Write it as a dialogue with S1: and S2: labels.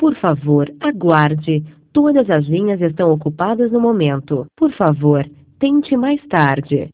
S1: Por favor, aguarde. Todas as linhas estão ocupadas no momento. Por favor, tente mais tarde.